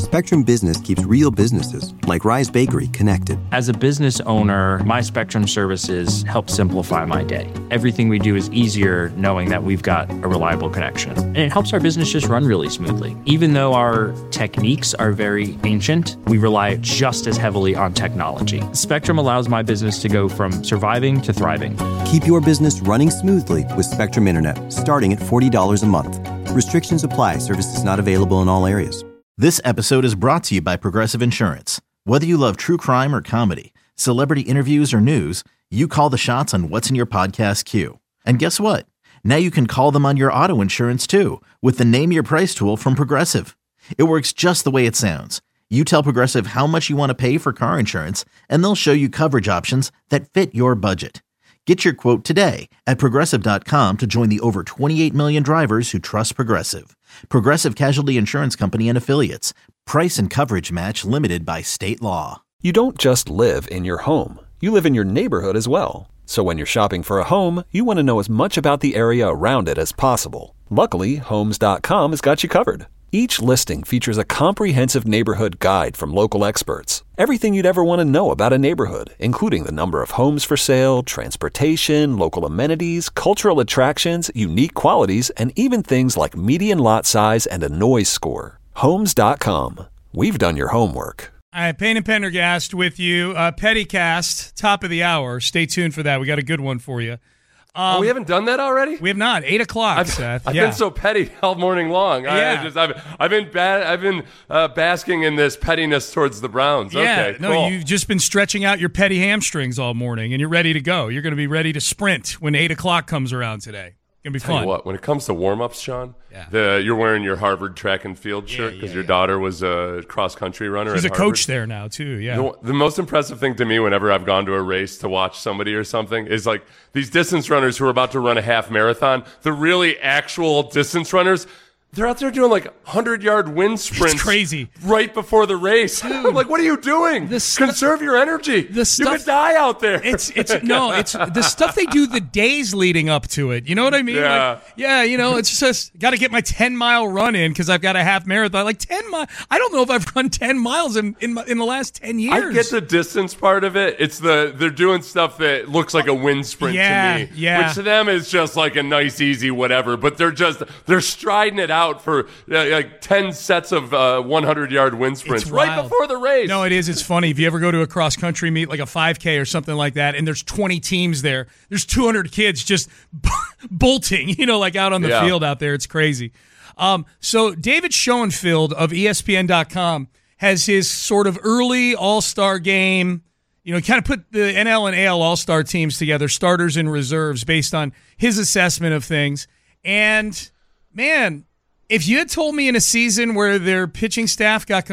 Spectrum Business keeps real businesses, like Rise Bakery, connected. As a business owner, my Spectrum services help simplify my day. Everything we do is easier knowing that we've got a reliable connection. And it helps our business just run really smoothly. Even though our techniques are very ancient, we rely just as heavily on technology. Spectrum allows my business to go from surviving to thriving. Keep your business running smoothly with Spectrum Internet, starting at $40 a month. Restrictions apply. Services not available in all areas. This episode is brought to you by Progressive Insurance. Whether you love true crime or comedy, celebrity interviews or news, you call the shots on what's in your podcast queue. And guess what? Now you can call them on your auto insurance too with the Name Your Price tool from Progressive. It works just the way it sounds. You tell Progressive how much you want to pay for car insurance, and they'll show you coverage options that fit your budget. Get your quote today at Progressive.com to join the over 28 million drivers who trust Progressive. Progressive Casualty Insurance Company and Affiliates. Price and coverage match limited by state law. You don't just live in your home. You live in your neighborhood as well. So when you're shopping for a home, you want to know as much about the area around it as possible. Luckily, Homes.com has got you covered. Each listing features a comprehensive neighborhood guide from local experts. Everything you'd ever want to know about a neighborhood, including the number of homes for sale, transportation, local amenities, cultural attractions, unique qualities, and even things like median lot size and a noise score. Homes.com. We've done your homework. All right, Payne and Pendergast with you. Pettycast, top of the hour. Stay tuned for that. We got a good one for you. We haven't done that already? We have not. 8 o'clock, Seth. I've been so petty all morning long. Yeah. I've been basking in this pettiness towards the Browns. Yeah. Okay, No, cool. you've just been stretching out your petty hamstrings all morning, and you're ready to go. You're going to be ready to sprint when 8 o'clock comes around today. It's going to be Tell fun. you what, when it comes to warm-ups, Sean, Yeah. you're wearing your Harvard track and field shirt because your daughter was a cross-country runner She's a at Harvard. coach there now, too. Yeah. The most impressive thing to me whenever I've gone to a race to watch somebody or something is like these distance runners who are about to run a half marathon, the really actual distance runners, they're out there doing like 100-yard wind sprints. It's crazy. Right before the race. I'm like, what are you doing? Conserve your energy. You could die out there. It's the stuff they do the days leading up to it. You know what I mean? Yeah. It's just got to get my 10-mile run in because I've got a half marathon. Like 10 miles. I don't know if I've run 10 miles in the last 10 years. I get the distance part of it. It's they're doing stuff that looks like a wind sprint to me. Yeah. Which to them is just like a nice, easy whatever. But they're striding it out for like 10 sets of 100-yard wind sprints right before the race. No, it is. It's funny. If you ever go to a cross-country meet, like a 5K or something like that, and there's 20 teams there, there's 200 kids just bolting, like out on the field out there. It's crazy. So David Schoenfield of ESPN.com has his sort of early all-star game, kind of put the NL and AL all-star teams together, starters and reserves, based on his assessment of things. And, man, if you had told me in a season where their pitching staff got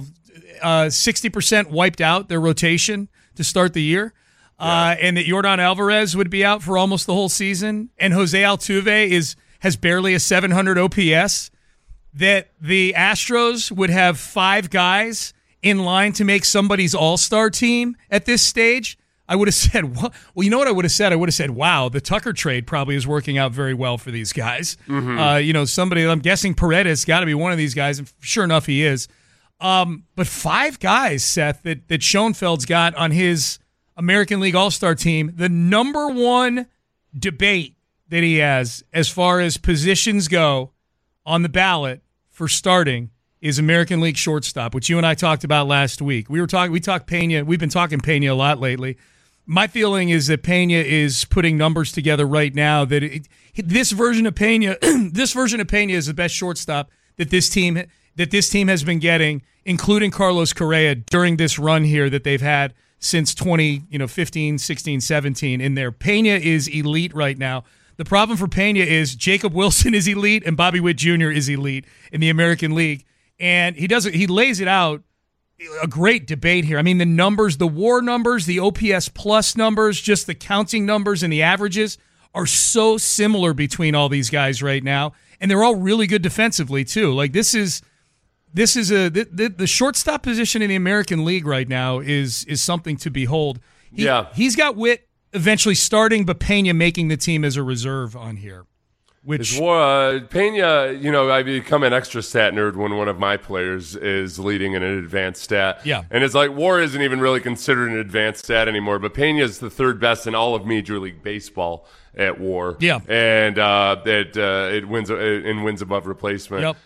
60% wiped out, their rotation to start the year, and that Yordan Alvarez would be out for almost the whole season, and Jose Altuve has barely a 700 OPS, that the Astros would have 5 guys in line to make somebody's all-star team at this stage, I would have said, well, you know what I would have said? I would have said, wow, the Tucker trade probably is working out very well for these guys. Mm-hmm. Somebody, I'm guessing Paredes got to be one of these guys, and sure enough, he is. But 5 guys, Seth, that Schoenfeld's got on his American League All-Star team, the number one debate that he has as far as positions go on the ballot for starting is American League shortstop, which you and I talked about last week. We talked Pena. We've been talking Pena a lot lately. My feeling is that Pena is putting numbers together right now that this version of Pena is the best shortstop that this team has been getting, including Carlos Correa during this run here that they've had since 2015, 16, 17 in there. Pena is elite right now. The problem for Pena is Jacob Wilson is elite and Bobby Witt Jr. is elite in the American League. And he lays it out, a great debate here. I mean, the numbers, the WAR numbers, the OPS plus numbers, just the counting numbers and the averages are so similar between all these guys right now. And they're all really good defensively too. Like the shortstop position in the American League right now is something to behold. He's got Witt eventually starting, but Pena making the team as a reserve on here. Which Pena, I become an extra stat nerd when one of my players is leading in an advanced stat. Yeah. And it's like WAR isn't even really considered an advanced stat anymore, but Pena is the third best in all of Major League Baseball at WAR. Yeah. And it wins above replacement. Yep.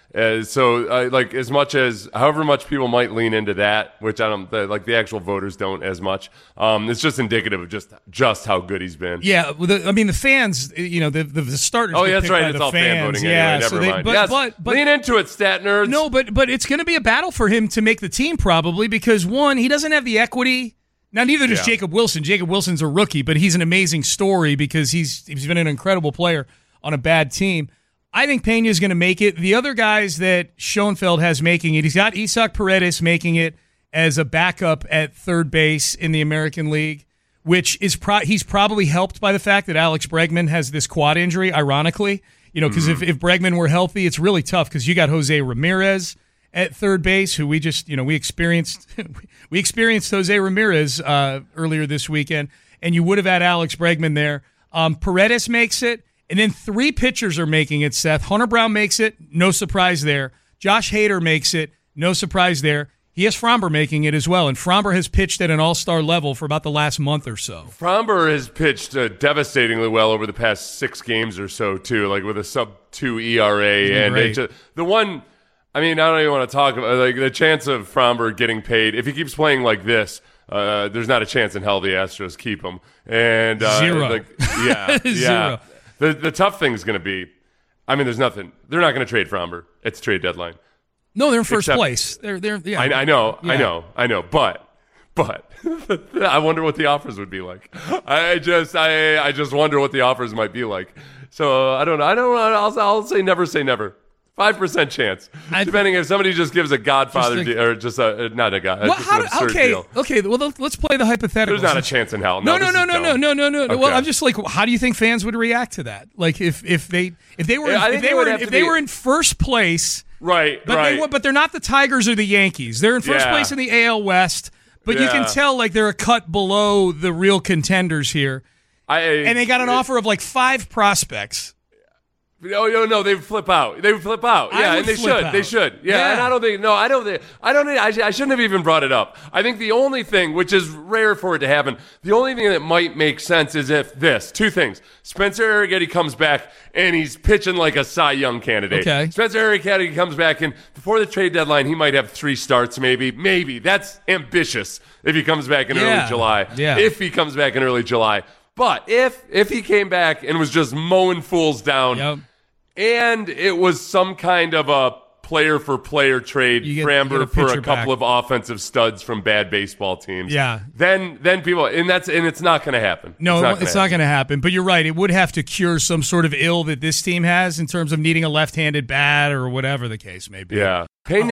As much as however much people might lean into that, which I don't the actual voters don't as much. It's just indicative of just how good he's been. Yeah, the fans, the starters. Oh, get yeah, that's picked right. by It's the all fans. fan voting Yeah, anyway. so Never mind. But lean into it, stat nerds. No, but it's going to be a battle for him to make the team probably because one, he doesn't have the equity. Now, neither does Jacob Wilson. Jacob Wilson's a rookie, but he's an amazing story because he's been an incredible player on a bad team. I think Pena's going to make it. The other guys that Schoenfeld has making it, he's got Isaac Paredes making it as a backup at third base in the American League, which is he's probably helped by the fact that Alex Bregman has this quad injury, ironically. Because if Bregman were healthy, it's really tough because you got Jose Ramirez at third base, who we experienced Jose Ramirez earlier this weekend, and you would have had Alex Bregman there. Paredes makes it, and then three pitchers are making it, Seth. Hunter Brown makes it, no surprise there. Josh Hader makes it, no surprise there. He has Framber making it as well, and Framber has pitched at an all-star level for about the last month or so. Framber has pitched devastatingly well over the past 6 games or so, too, like with a sub-2 ERA. And the one... I mean, I don't even want to talk about the chance of Framber getting paid. If he keeps playing like this, there's not a chance in hell the Astros keep him. And zero. Zero. The tough thing is going to be, there's nothing. They're not going to trade Framber. It's trade deadline. No, they're in first place. They're yeah. I know. But I wonder what the offers would be like. I just wonder what the offers might be like. So I don't know. I'll say never. 5% chance, depending if somebody just gives a Godfather deal, or just not a God. Well, just an absurd deal. Okay. Well, let's play the hypothetical. There's not a chance in hell. No. Okay. Well, I'm just like, how do you think fans would react to that? Like, if they were in first place, right? But they're not the Tigers or the Yankees. They're in first place in the AL West, but you can tell like they're a cut below the real contenders here, and they got an offer of like 5 prospects. No, they would flip out. Yeah, and they should. Yeah, and I don't think. I shouldn't have even brought it up. I think the only thing, which is rare for it to happen, the only thing that might make sense is if 2 things. Spencer Arrighetti comes back and he's pitching like a Cy Young candidate. Okay. Spencer Arrighetti comes back and before the trade deadline, he might have 3 starts, maybe. That's ambitious if he comes back in early July. Yeah. If he comes back in early July. But if he came back and was just mowing fools down. Yep. And it was some kind of a player-for-player trade, Framber for a couple of offensive studs from bad baseball teams. Yeah. Then people, and it's not going to happen. No, it's not going to happen. But you're right. It would have to cure some sort of ill that this team has in terms of needing a left-handed bat or whatever the case may be. Yeah.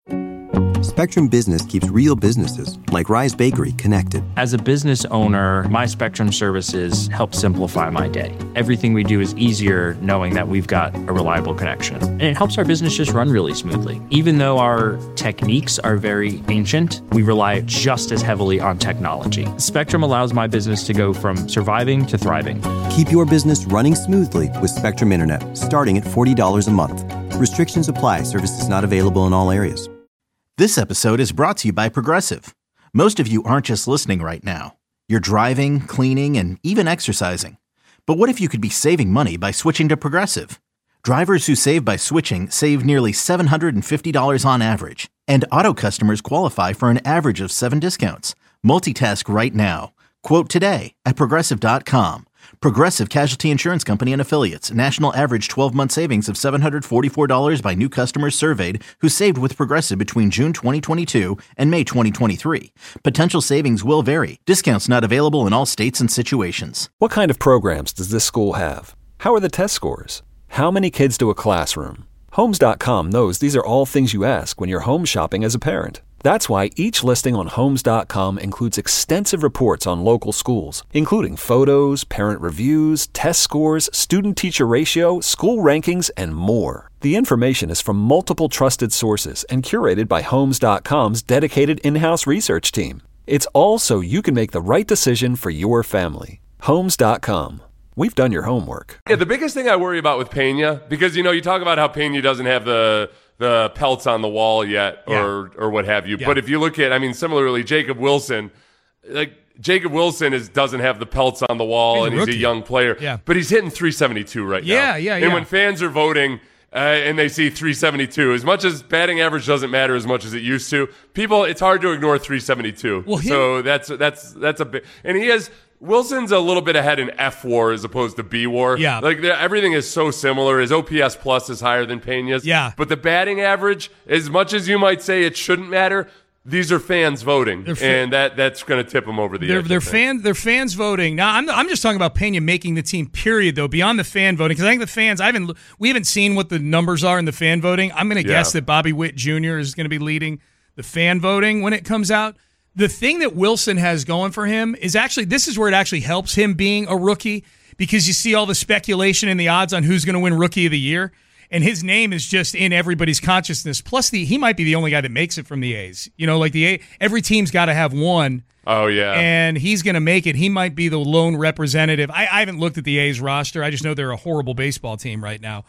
Spectrum Business keeps real businesses, like Rise Bakery, connected. As a business owner, my Spectrum services help simplify my day. Everything we do is easier knowing that we've got a reliable connection. And it helps our business just run really smoothly. Even though our techniques are very ancient, we rely just as heavily on technology. Spectrum allows my business to go from surviving to thriving. Keep your business running smoothly with Spectrum Internet, starting at $40 a month. Restrictions apply. Services not available in all areas. This episode is brought to you by Progressive. Most of you aren't just listening right now. You're driving, cleaning, and even exercising. But what if you could be saving money by switching to Progressive? Drivers who save by switching save nearly $750 on average. And auto customers qualify for an average of 7 discounts. Multitask right now. Quote today at Progressive.com. Progressive Casualty Insurance Company and Affiliates. National average 12-month savings of $744 by new customers surveyed who saved with Progressive between June 2022 and May 2023. Potential savings will vary. Discounts not available in all states and situations. What kind of programs does this school have? How are the test scores? How many kids do a classroom? Homes.com knows these are all things you ask when you're home shopping as a parent. That's why each listing on Homes.com includes extensive reports on local schools, including photos, parent reviews, test scores, student-teacher ratio, school rankings, and more. The information is from multiple trusted sources and curated by Homes.com's dedicated in-house research team. It's all so you can make the right decision for your family. Homes.com. we've done your homework. Yeah, the biggest thing I worry about with Pena, because, you talk about how Pena doesn't have the pelts on the wall yet or what have you. Yeah. But if you look at, similarly, Jacob Wilson, doesn't have the pelts on the wall, and he's a young player. Yeah. But he's hitting 372 right now. Yeah. And when fans are voting and they see 372, as much as batting average doesn't matter as much as it used to, it's hard to ignore 372. Well, so that's a big, and Wilson's a little bit ahead in F WAR as opposed to B WAR. Yeah. Everything is so similar. His OPS plus is higher than Pena's. Yeah. But the batting average, as much as you might say it shouldn't matter, these are fans voting, and that's going to tip them over the edge. They're fans voting. Now, I'm just talking about Pena making the team, period, though, beyond the fan voting, because I think the fans, we haven't seen what the numbers are in the fan voting. I'm going to guess that Bobby Witt Jr. is going to be leading the fan voting when it comes out. The thing that Wilson has going for him is this is where it actually helps him being a rookie, because you see all the speculation and the odds on who's going to win Rookie of the Year. And his name is just in everybody's consciousness. Plus, he might be the only guy that makes it from the A's. Every team's got to have one. Oh, yeah. And he's going to make it. He might be the lone representative. I haven't looked at the A's roster. I just know they're a horrible baseball team right now.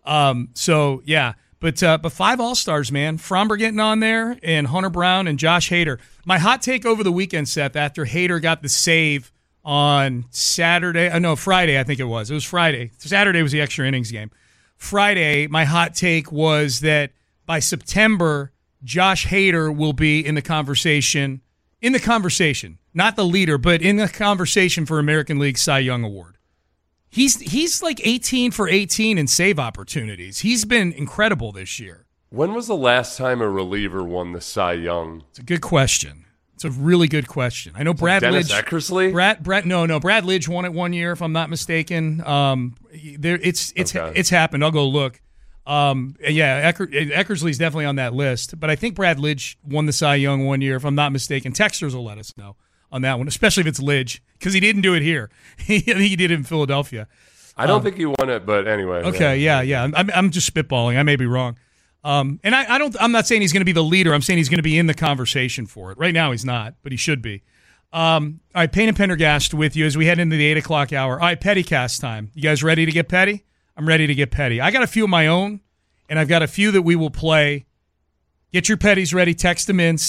But 5 All-Stars, man. Fromber getting on there, and Hunter Brown and Josh Hader. My hot take over the weekend, Seth, after Hader got the save on Friday, I think it was. It was Friday. Saturday was the extra innings game. Friday, my hot take was that by September, Josh Hader will be in the conversation, not the leader, but in the conversation for American League Cy Young Award. He's like 18 for 18 in save opportunities. He's been incredible this year. When was the last time a reliever won the Cy Young? It's a good question. It's a really good question. I know Brad Dennis Lidge. Eckersley? Brad Lidge won it one year, if I'm not mistaken. It's happened. I'll go look. Eckersley's definitely on that list, but I think Brad Lidge won the Cy Young one year, if I'm not mistaken. Texters will let us know on that one, especially if it's Lidge, because he didn't do it here. He did it in Philadelphia. I don't think he won it, but anyway. Okay, yeah. I'm just spitballing. I may be wrong. And I'm not saying he's going to be the leader. I'm saying he's going to be in the conversation for it. Right now he's not, but he should be. All right, Payne and Pendergast with you as we head into the 8 o'clock hour. All right, Pettycast time. You guys ready to get petty? I'm ready to get petty. I got a few of my own, and I've got a few that we will play. Get your petties ready. Text them in,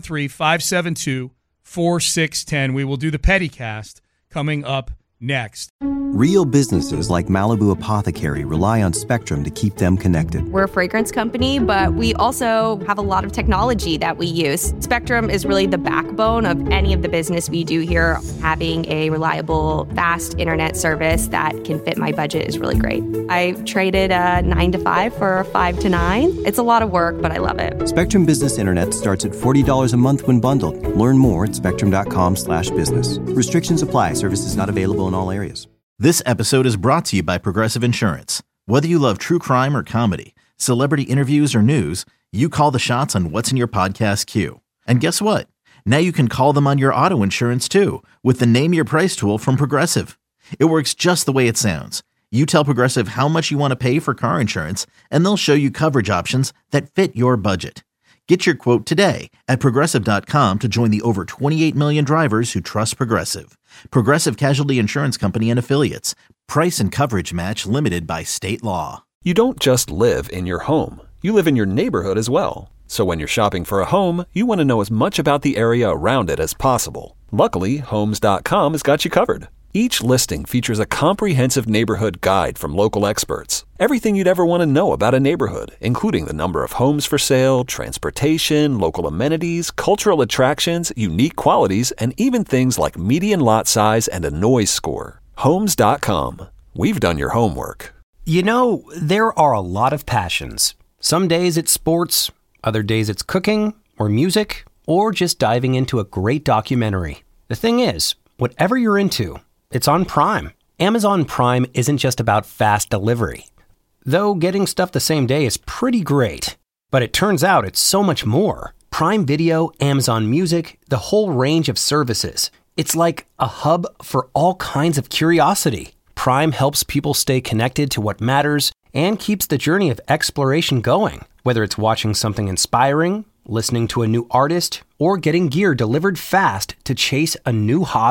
713-572-4610. We will do the Pettycast coming up next. Real businesses like Malibu Apothecary rely on Spectrum to keep them connected. We're a fragrance company, but we also have a lot of technology that we use. Spectrum is really the backbone of any of the business we do here. Having a reliable, fast internet service that can fit my budget is really great. I traded a 9 to 5 for a 5 to 9. It's a lot of work, but I love it. Spectrum Business Internet starts at $40 a month when bundled. Learn more at spectrum.com/business. Restrictions apply. Services not available in all areas. This episode is brought to you by Progressive Insurance. Whether you love true crime or comedy, celebrity interviews or news, you call the shots on what's in your podcast queue. And guess what? Now you can call them on your auto insurance too with the Name Your Price tool from Progressive. It works just the way it sounds. You tell Progressive how much you want to pay for car insurance, and they'll show you coverage options that fit your budget. Get your quote today at Progressive.com to join the over 28 million drivers who trust Progressive. Progressive Casualty Insurance Company and Affiliates. Price and coverage match limited by state law. You don't just live in your home. You live in your neighborhood as well. So when you're shopping for a home, you want to know as much about the area around it as possible. Luckily, Homes.com has got you covered. Each listing features a comprehensive neighborhood guide from local experts. Everything you'd ever want to know about a neighborhood, including the number of homes for sale, transportation, local amenities, cultural attractions, unique qualities, and even things like median lot size and a noise score. Homes.com. We've done your homework. You know, there are a lot of passions. Some days it's sports, other days it's cooking, or music, or just diving into a great documentary. The thing is, whatever you're into, it's on Prime. Amazon Prime isn't just about fast delivery. Though getting stuff the same day is pretty great. But it turns out it's so much more. Prime Video, Amazon Music, the whole range of services. It's like a hub for all kinds of curiosity. Prime helps people stay connected to what matters and keeps the journey of exploration going. Whether it's watching something inspiring, listening to a new artist, or getting gear delivered fast to chase a new hobby.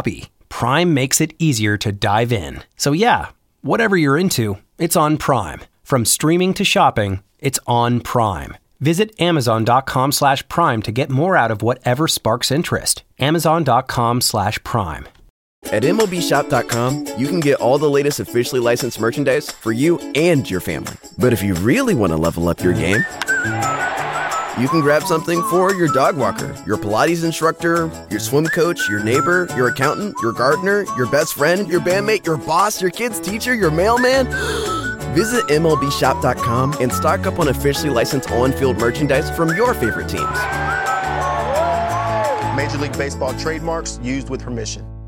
Prime makes it easier to dive in. So yeah, whatever you're into, it's on Prime. From streaming to shopping, it's on Prime. Visit Amazon.com/Prime to get more out of whatever sparks interest. Amazon.com/Prime. At MLBshop.com, you can get all the latest officially licensed merchandise for you and your family. But if you really want to level up your game, you can grab something for your dog walker, your Pilates instructor, your swim coach, your neighbor, your accountant, your gardener, your best friend, your bandmate, your boss, your kid's teacher, your mailman. Visit MLBshop.com and stock up on officially licensed on-field merchandise from your favorite teams. Major League Baseball trademarks used with permission.